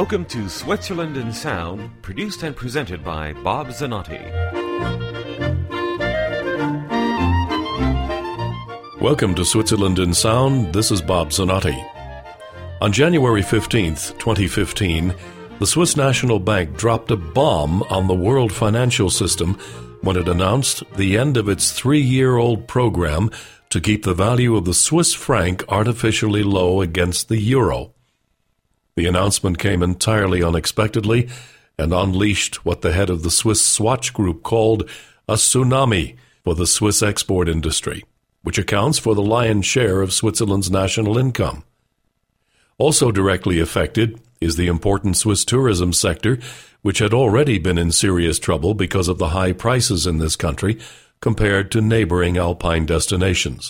Welcome to Switzerland in Sound, produced and presented by Bob Zanotti. Welcome to Switzerland in Sound. This is Bob Zanotti. On January 15th, 2015, the Swiss National Bank dropped a bomb on the world financial system when it announced the end of its 3-year-old program to keep the value of the Swiss franc artificially low against the euro. The announcement came entirely unexpectedly and unleashed what the head of the Swiss Swatch Group called a tsunami for the Swiss export industry, which accounts for the lion's share of Switzerland's national income. Also directly affected is the important Swiss tourism sector, which had already been in serious trouble because of the high prices in this country compared to neighboring alpine destinations.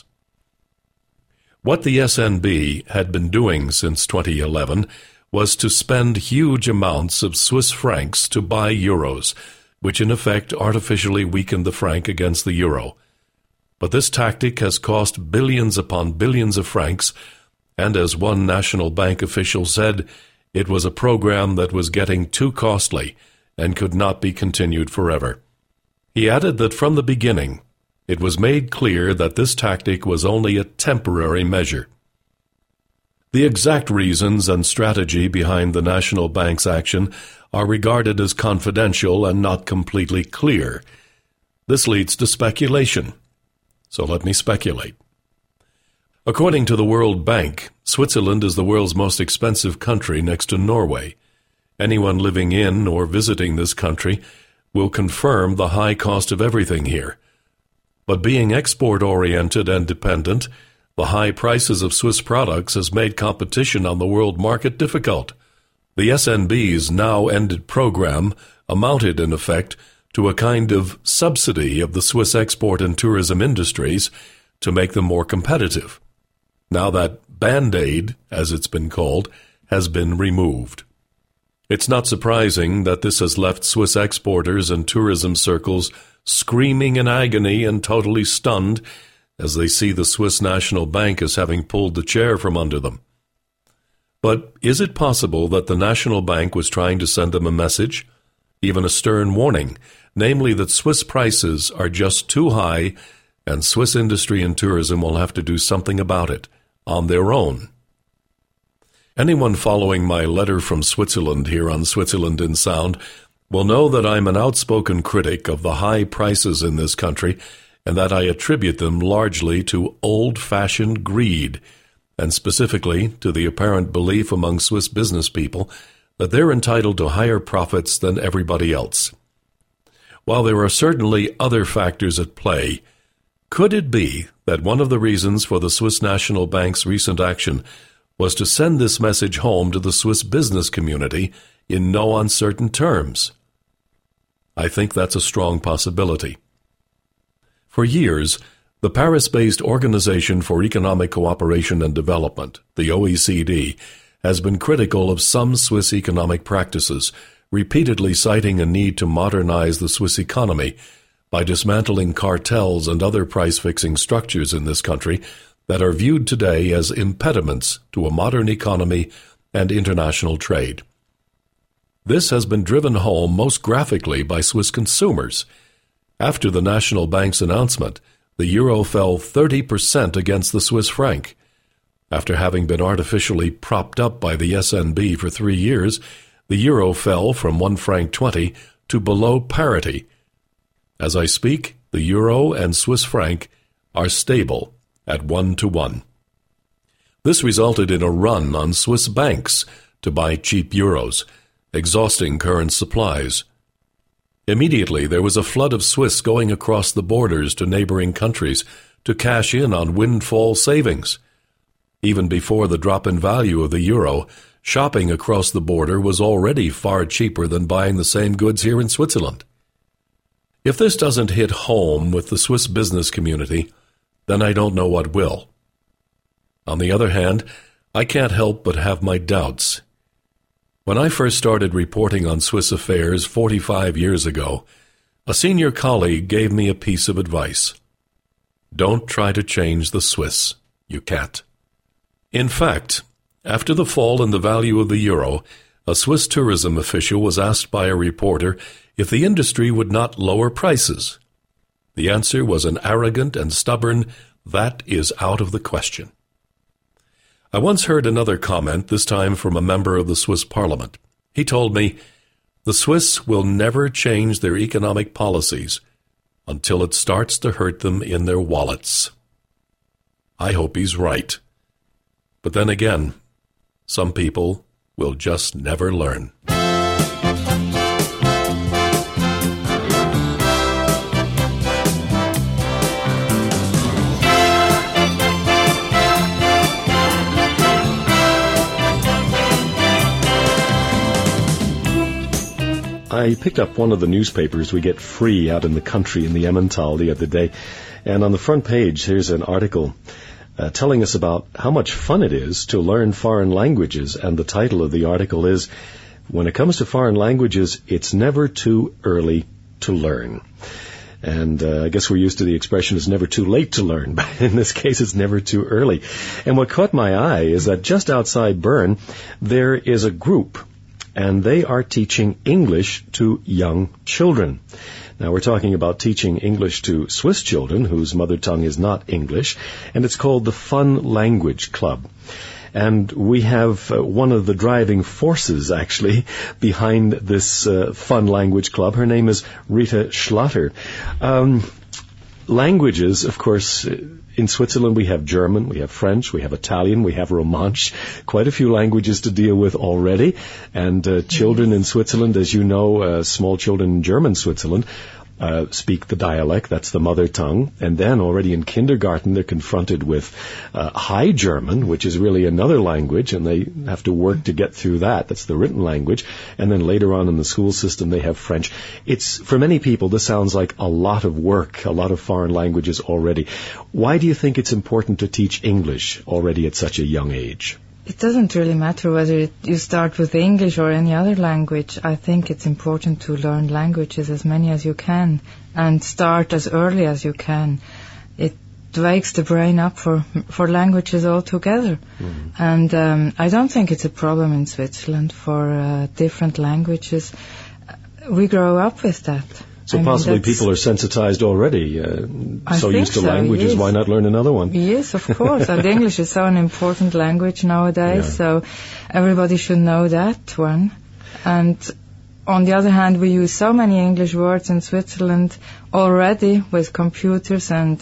What the SNB had been doing since 2011 was to spend huge amounts of Swiss francs to buy euros, which in effect artificially weakened the franc against the euro. But this tactic has cost billions upon billions of francs, and as one national bank official said, it was a program that was getting too costly and could not be continued forever. He added that from the beginning, it was made clear that this tactic was only a temporary measure. The exact reasons and strategy behind the National Bank's action are regarded as confidential and not completely clear. This leads to speculation. So let me speculate. According to the World Bank, Switzerland is the world's most expensive country next to Norway. Anyone living in or visiting this country will confirm the high cost of everything here. But being export-oriented and dependent, the high prices of Swiss products has made competition on the world market difficult. The SNB's now-ended program amounted, in effect, to a kind of subsidy of the Swiss export and tourism industries to make them more competitive. Now that Band-Aid, as it's been called, has been removed. It's not surprising that this has left Swiss exporters and tourism circles screaming in agony and totally stunned as they see the Swiss National Bank as having pulled the chair from under them. But is it possible that the National Bank was trying to send them a message, even a stern warning, namely that Swiss prices are just too high and Swiss industry and tourism will have to do something about it on their own? Anyone following my letter from Switzerland here on Switzerland in Sound will know that I'm an outspoken critic of the high prices in this country and that I attribute them largely to old-fashioned greed, and specifically to the apparent belief among Swiss business people that they're entitled to higher profits than everybody else. While there are certainly other factors at play, could it be that one of the reasons for the Swiss National Bank's recent action was to send this message home to the Swiss business community in no uncertain terms? I think that's a strong possibility. For years, the Paris-based Organization for Economic Cooperation and Development, the OECD, has been critical of some Swiss economic practices, repeatedly citing a need to modernize the Swiss economy by dismantling cartels and other price-fixing structures in this country that are viewed today as impediments to a modern economy and international trade. This has been driven home most graphically by Swiss consumers. After the National Bank's announcement, the euro fell 30% against the Swiss franc. After having been artificially propped up by the SNB for 3 years, the euro fell from 1 franc 20 to below parity. As I speak, the euro and Swiss franc are stable at 1-to-1. This resulted in a run on Swiss banks to buy cheap euros, exhausting current supplies. Immediately, there was a flood of Swiss going across the borders to neighboring countries to cash in on windfall savings. Even before the drop in value of the euro, shopping across the border was already far cheaper than buying the same goods here in Switzerland. If this doesn't hit home with the Swiss business community, then I don't know what will. On the other hand, I can't help but have my doubts. When I first started reporting on Swiss affairs 45 years ago, a senior colleague gave me a piece of advice. Don't try to change the Swiss. You can't. In fact, after the fall in the value of the euro, A Swiss tourism official was asked by a reporter if the industry would not lower prices. The answer was an arrogant and stubborn, "That is out of the question." I once heard another comment, this time from a member of the Swiss parliament. He told me, "The Swiss will never change their economic policies until it starts to hurt them in their wallets." I hope he's right. But then again, some people will just never learn. I picked up one of the newspapers we get free out in the country in the Emmental the other day, and on the front page here's an article telling us about how much fun it is to learn foreign languages, and the title of the article is, "When it comes to foreign languages, it's never too early to learn." And I guess we're used to the expression, "it's never too late to learn," but in this case it's never too early. And what caught my eye is that just outside Bern there is a group, and they are teaching English to young children. Now, we're talking about teaching English to Swiss children whose mother tongue is not English, and it's called the Fun Language Club. And we have one of the driving forces, actually, behind this Fun Language Club. Her name is Rita Schlatter. Languages, of course, in Switzerland we have German, we have French, we have Italian, we have Romansh, quite a few languages to deal with already. And children in Switzerland, as you know, small children in German Switzerland, speak the dialect, that's the mother tongue, and then already in kindergarten they're confronted with High German, which is really another language, and they have to work to get through that. That's the written language. And then later on in the school system they have French. It's, for many people, this sounds like a lot of work, a lot of foreign languages already. Why do you think it's important to teach English already at such a young age? It doesn't really matter whether you start with English or any other language. I think it's important to learn languages, as many as you can, and start as early as you can. It wakes the brain up for languages altogether. Mm-hmm. And I don't think it's a problem in Switzerland for different languages. We grow up with that. So possibly people are sensitized already, so used to languages, yes. Why not learn another one? Yes, of course. And English is so an important language nowadays, so everybody should know that one. And on the other hand, we use so many English words in Switzerland already with computers and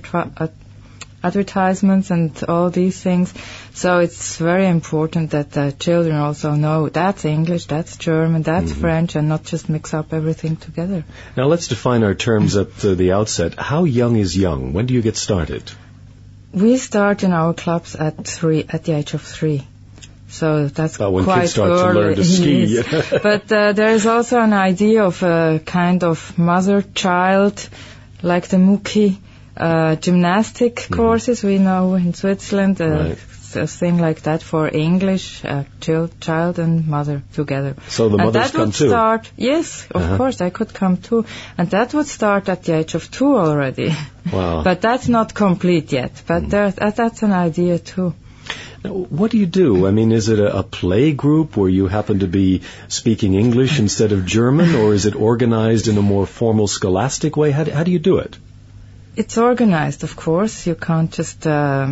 advertisements and all these things. So it's very important that the children also know that's English, that's German, that's French, and not just mix up everything together. Now let's define our terms at the outset. How young is young? When do you get started? We start in our clubs at the age of 3. So that's when quite kids start early. to learn to ski. Yes. But there is also an idea of a kind of mother-child, like the Muki gymnastic courses we know in Switzerland, a thing like that for English, child and mother together. So the mothers come too? Yes, of course, I could come too. And that would start at the age of 2 already. Wow. But that's not complete yet. But that's an idea too. Now, what do you do? I mean, is it a play group where you happen to be speaking English instead of German, or is it organized in a more formal scholastic way? How do you do it? It's organized, of course. You can't just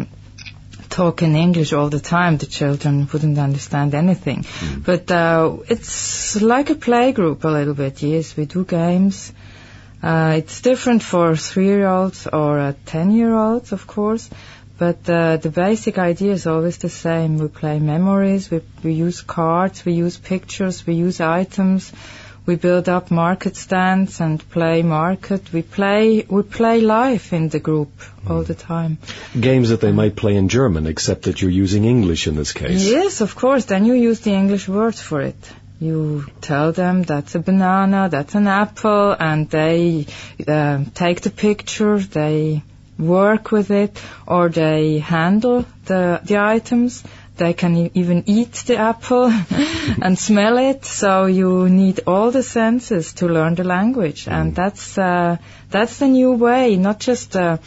talk in English all the time. The children wouldn't understand anything. But it's like a play group a little bit, yes. We do games. It's different for 3-year-olds or 10-year-olds, of course. But the basic idea is always the same. We play memories, we use cards, we use pictures, we use items. We build up market stands and play market. We play live in the group all the time. Games that they might play in German, except that you're using English in this case. Yes, of course. Then you use the English words for it. You tell them that's a banana, that's an apple, and they take the picture, they work with it, or they handle the items. They can even eat the apple and smell it. So you need all the senses to learn the language, and that's the new way. Not just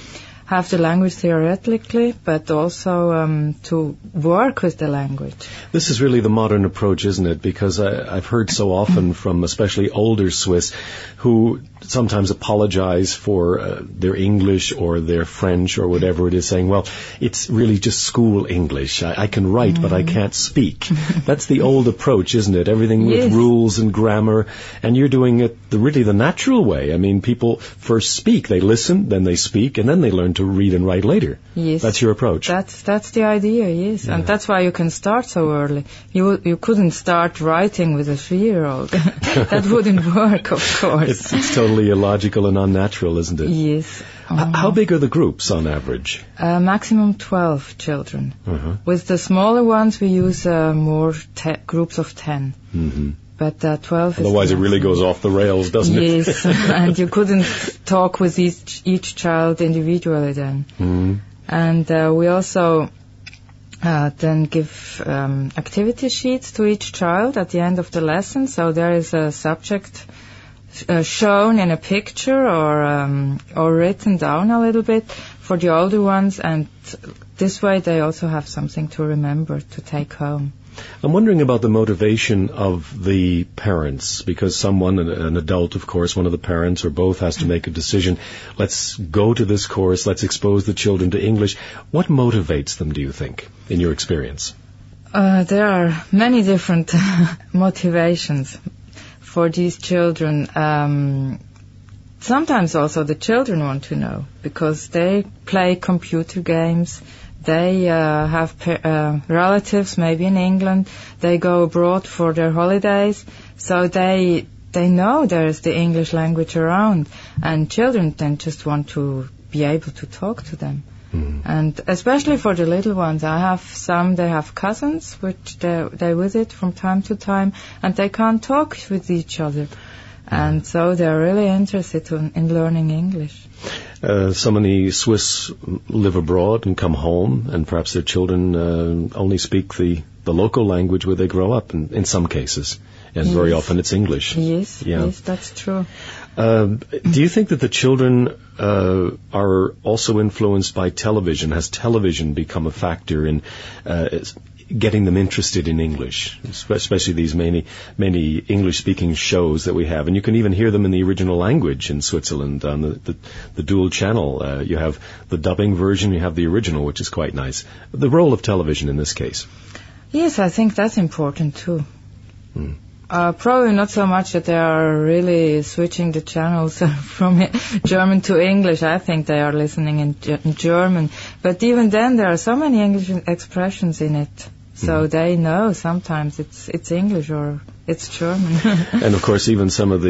have the language theoretically, but also to work with the language. This is really the modern approach, isn't it? Because I've heard so often from especially older Swiss who sometimes apologize for their English or their French or whatever it is, saying, well, it's really just school English. I can write, but I can't speak. That's the old approach, isn't it? Everything with rules and grammar, and you're doing it really the natural way. I mean, people first speak, they listen, then they speak, and then they learn to read and write later. Yes. That's your approach. That's the idea, yes. Yeah. And that's why you can start so early. You couldn't start writing with a 3-year-old. That wouldn't work, of course. It's totally illogical and unnatural, isn't it? Yes. How big are the groups on average? Maximum 12 children. With the smaller ones, we use more groups of 10. Mm-hmm. But 12 Otherwise it really goes off the rails, doesn't it? Yes, and you couldn't talk with each child individually then. Mm-hmm. And we also then give activity sheets to each child at the end of the lesson. So there is a subject shown in a picture or written down a little bit for the older ones, and this way they also have something to remember to take home. I'm wondering about the motivation of the parents, because someone, an adult, of course, one of the parents or both has to make a decision. Let's go to this course. Let's expose the children to English. What motivates them, do you think, in your experience? There are many different motivations for these children. Sometimes also the children want to know, because they play computer games. They have relatives maybe in England. They go abroad for their holidays, so they know there's the English language around, and children then just want to be able to talk to them. And especially for the little ones, I have some, they have cousins which they visit from time to time, and they can't talk with each other. And so they're really interested in learning English. So many Swiss live abroad and come home, and perhaps their children only speak the local language where they grow up, in some cases. And very often it's English. Yes, yes, that's true. Do you think that the children are also influenced by television? Has television become a factor in getting them interested in English, especially these many English-speaking shows that we have? And you can even hear them in the original language in Switzerland on the dual channel. You have the dubbing version, you have the original, which is quite nice. The role of television in this case. Yes, I think that's important too. Probably not so much that they are really switching the channels from German to English. I think they are listening in German. But even then, there are so many English expressions in it. So they know sometimes it's English or it's German. And of course, even some of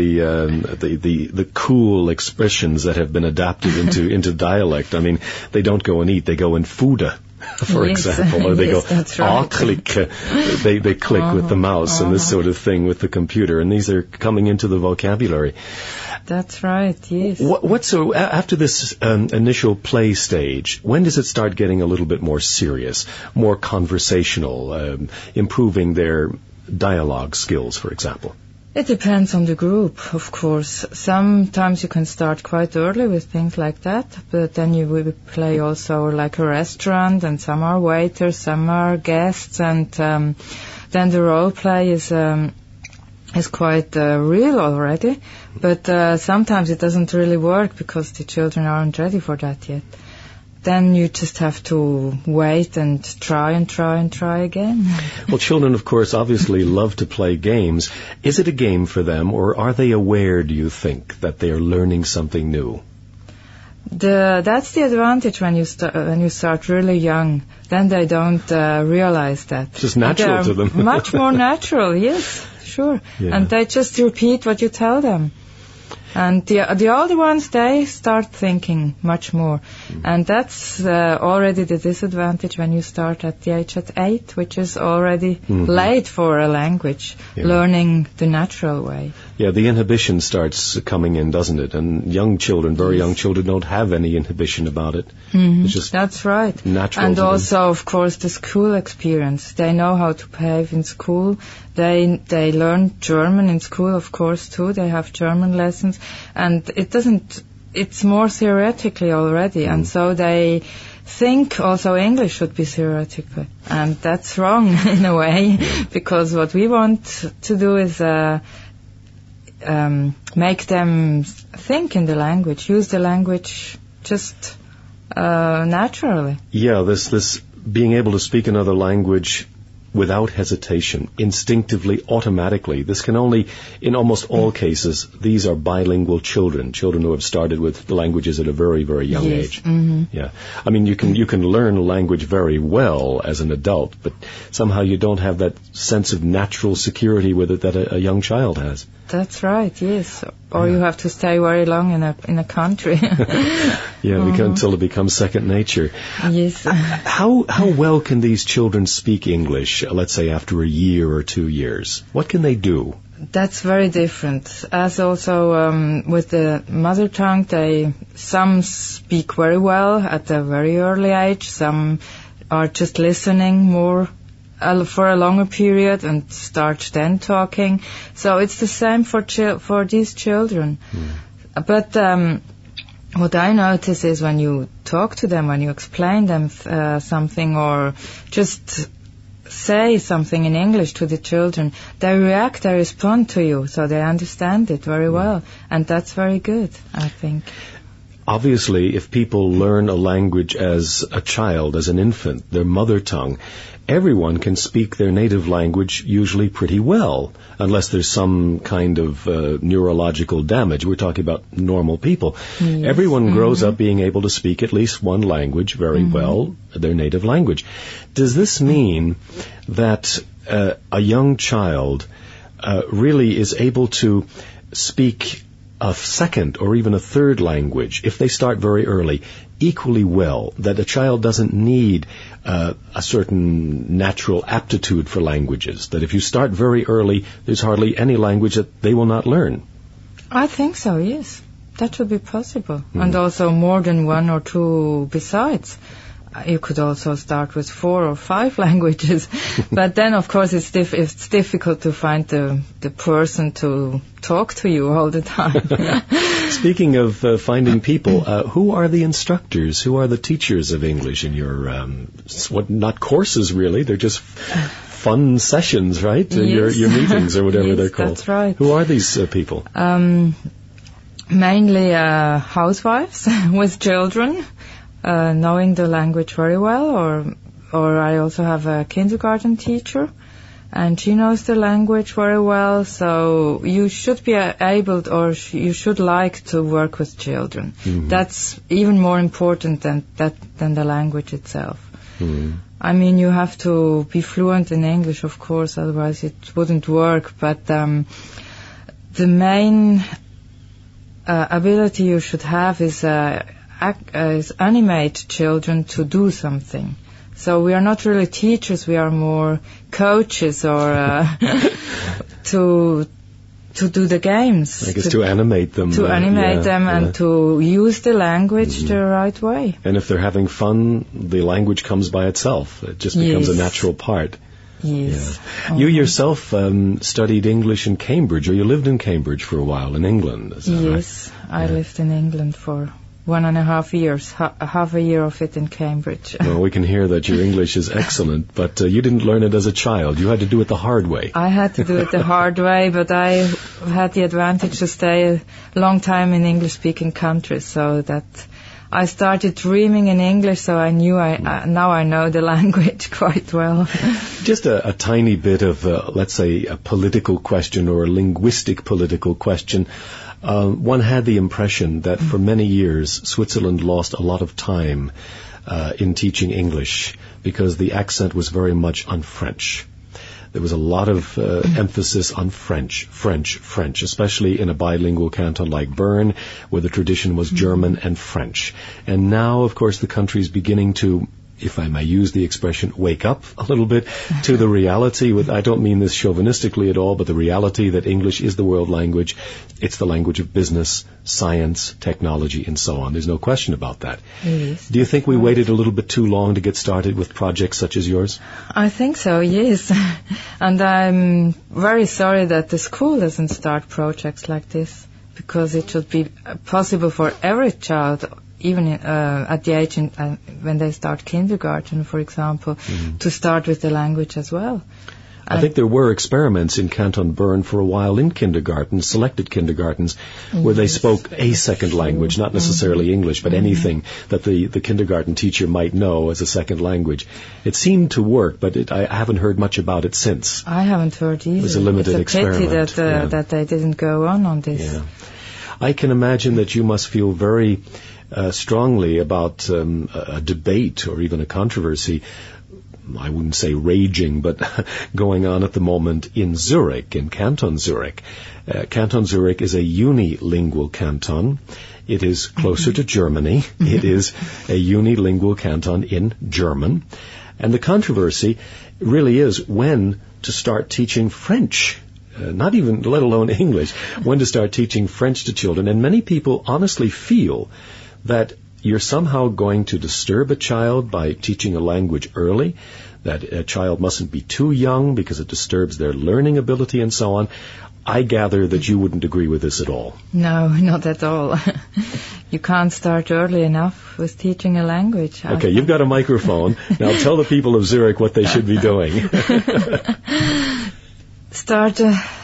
the cool expressions that have been adapted into dialect. I mean, they don't go and eat; they go and fooda, for example, or they go click. They click with the mouse and this sort of thing with the computer, and these are coming into the vocabulary. That's right, yes. So after this initial play stage, when does it start getting a little bit more serious, more conversational, improving their dialogue skills, for example? It depends on the group, of course. Sometimes you can start quite early with things like that, but then you will play also like a restaurant, and some are waiters, some are guests, and then the role play is quite real already. But sometimes it doesn't really work because the children aren't ready for that yet. Then you just have to wait and try again. Well, children, of course, obviously love to play games. Is it a game for them, or are they aware, do you think, that they are learning something new? That's the advantage when you start really young. Then they don't realize that. It's just natural to them. Much more natural, yes, sure. Yeah. And they just repeat what you tell them. And the older ones, they start thinking much more. And that's already the disadvantage when you start at the age at 8, which is already late for a language, learning the natural way. Yeah, the inhibition starts coming in, doesn't it? And young children, very young children, don't have any inhibition about it. It's just that's right. Natural. And also, of course, the school experience. They know how to behave in school. They learn German in school, of course, too. They have German lessons. And it doesn't it's more theoretically already, and so they think also English should be theoretical, and that's wrong in a way, because what we want to do is make them think in the language, use the language just naturally. Yeah, this being able to speak another language without hesitation, instinctively, automatically. This can only, in almost all cases, these are bilingual children who have started with languages at a very, very young age. Mm-hmm. Yeah, I mean, you can learn a language very well as an adult, but somehow you don't have that sense of natural security with it that a young child has. That's right, yes. Or you have to stay very long in a country. Until it becomes second nature. Yes. How well can these children speak English, let's say after a year or 2 years? What can they do? That's very different. As also with the mother tongue, some speak very well at a very early age. Some are just listening more for a longer period and start then talking. So it's the same for these children. But what I notice is when you talk to them, when you explain them something, or just say something in English to the children, they react, they respond to you, so they understand it very well, and that's very good, I think. Obviously, if people learn a language as a child, as an infant, their mother tongue, everyone can speak their native language usually pretty well, unless there's some kind of neurological damage. We're talking about normal people. Yes. Everyone grows up being able to speak at least one language very well, their native language. Does this mean that a young child really is able to speak a second or even a third language, if they start very early, equally well, that a child doesn't need a certain natural aptitude for languages, that if you start very early, there's hardly any language that they will not learn? I think so, yes. That would be possible. And also more than one or two besides. You could also start with 4 or 5 languages. But then, of course, it's difficult to find the person to talk to you all the time. Speaking of finding people, who are the instructors? Who are the teachers of English in your, not courses really, they're just fun sessions, right? Yes. Your meetings or whatever they're called. That's right. Who are these people? Mainly housewives with children. Knowing the language very well, or I also have a kindergarten teacher, and she knows the language very well, so you should be able, or you should like to work with children. That's even more important than the language itself. I mean, you have to be fluent in English, of course, otherwise it wouldn't work, but the main ability you should have is animate children to do something. So we are not really teachers, we are more coaches, or to do the games. I guess to animate them. To animate them and to use the language the right way. And if they're having fun, the language comes by itself. It just becomes a natural part. Yes. Yeah. You yourself studied English in Cambridge, or you lived in Cambridge for a while, in England, is that right? Yes, I lived in England for 1.5 years, half a year of it in Cambridge. Well, we can hear that your English is excellent, but you didn't learn it as a child. You had to do it the hard way. I had to do it the hard way, but I had the advantage to stay a long time in English-speaking countries, so that I started dreaming in English, so I knew now I know the language quite well. Just a tiny bit of, let's say, a political question or a linguistic political question. One had the impression that for many years Switzerland lost a lot of time in teaching English because the accent was very much on French. There was a lot of emphasis on French, especially in a bilingual canton like Bern, where the tradition was German and French. And now, of course, the country is beginning to, if I may use the expression, wake up a little bit to the reality. I don't mean this chauvinistically at all, but the reality that English is the world language. It's the language of business, science, technology, and so on. There's no question about that. Yes. Do you think we waited a little bit too long to get started with projects such as yours? I think so, yes. And I'm very sorry that the school doesn't start projects like this. because it should be possible for every child, even at the age when they start kindergarten, for example, to start with the language as well. I think there were experiments in Canton Bern for a while in kindergartens, selected kindergartens, where they spoke a second language, not necessarily English, but anything that the kindergarten teacher might know as a second language. It seemed to work, but I haven't heard much about it since. I haven't heard either. It was a limited experiment. It's a pity that they didn't go on this. Yeah. I can imagine that you must feel very strongly about a debate or even a controversy, I wouldn't say raging, but going on at the moment in Zurich, in Canton Zurich. Canton Zurich is a unilingual canton. It is closer to Germany. It is a unilingual canton in German. And the controversy really is when to start teaching French. Not even, let alone English, when to start teaching French to children. And many people honestly feel that you're somehow going to disturb a child by teaching a language early, that a child mustn't be too young because it disturbs their learning ability and so on. I gather that you wouldn't agree with this at all. No, not at all. You can't start early enough with teaching a language. Okay, you've got a microphone. Now tell the people of Zurich what they should be doing. Start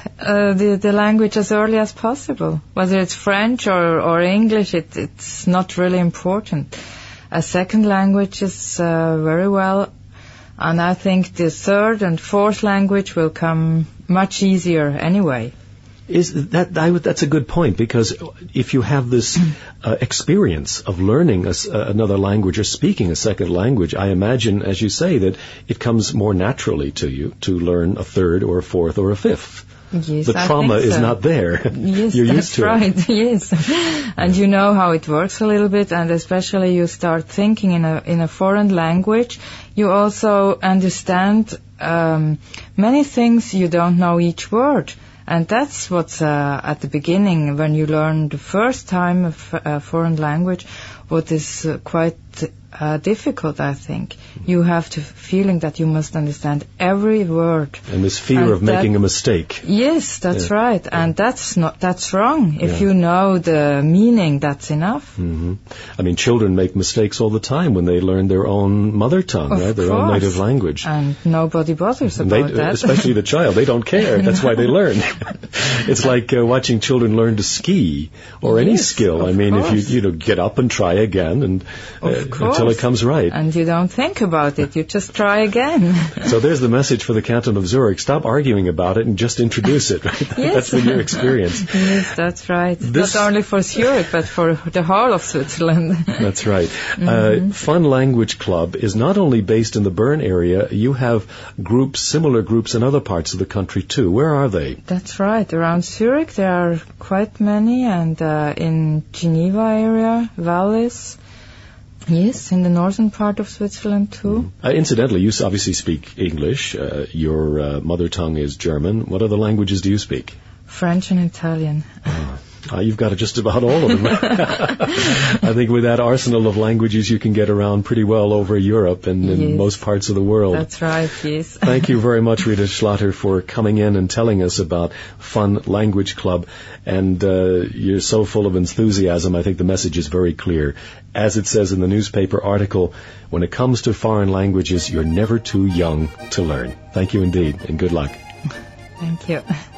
the language as early as possible. Whether it's French or English, it's not really important. A second language is very well, and I think the third and fourth language will come much easier anyway. That's a good point, because if you have this experience of learning another language or speaking a second language, I imagine, as you say, that it comes more naturally to you to learn a third or a fourth or a fifth. Yes, the trauma is not there. Yes, You're that's used to right. it. Yes, and you know how it works a little bit, and especially you start thinking in a foreign language. You also understand many things you don't know each word. And that's what's at the beginning, when you learn the first time a foreign language, what is quite difficult, I think. You have the feeling that you must understand every word. And this fear of making a mistake. Yes, that's right. And that's wrong. If you know the meaning, that's enough. Mm-hmm. I mean, children make mistakes all the time when they learn their own mother tongue, right? Their own native language. And nobody bothers about that. Especially the child. They don't care. That's why they learn. It's like watching children learn to ski or any skill. I mean, if you get up and try again and until it comes right. And you don't think about it. You just try again. So there's the message for the Canton of Zurich. Stop arguing about it and just introduce it. Right? Yes. That's been your experience. Yes, that's right. Not only for Zurich, but for the whole of Switzerland. That's right. Fun Language Club is not only based in the Bern area. You have similar groups in other parts of the country too. Where are they? That's right. Around Zurich there are quite many, and in Geneva area, Wallis. Yes, in the northern part of Switzerland too. Incidentally, you obviously speak English. Your mother tongue is German. What other languages do you speak? French and Italian. You've got just about all of them. I think with that arsenal of languages, you can get around pretty well over Europe and in most parts of the world. That's right, yes. Thank you very much, Rita Schlatter, for coming in and telling us about Fun Language Club. And you're so full of enthusiasm. I think the message is very clear. As it says in the newspaper article, when it comes to foreign languages, you're never too young to learn. Thank you indeed, and good luck. Thank you.